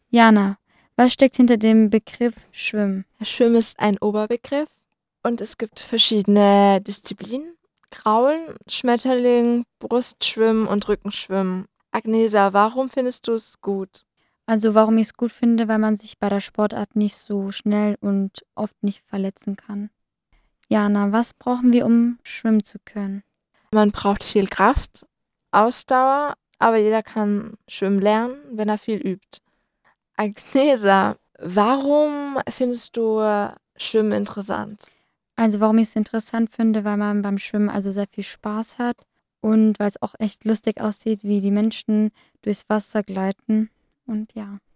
Jana, was steckt hinter dem Begriff Schwimmen? Schwimmen ist ein Oberbegriff und es gibt verschiedene Disziplinen. Kraulen, Schmetterling, Brustschwimmen und Rückenschwimmen. Agnesa, warum findest du es gut? Also warum ich es gut finde, weil man sich bei der Sportart nicht so schnell und oft nicht verletzen kann. Jana, was brauchen wir, um schwimmen zu können? Man braucht viel Kraft, Ausdauer, aber jeder kann schwimmen lernen, wenn er viel übt. Agnesa, warum findest du Schwimmen interessant? Also warum ich es interessant finde, weil man beim Schwimmen also sehr viel Spaß hat und weil es auch echt lustig aussieht, wie die Menschen durchs Wasser gleiten. Und ja.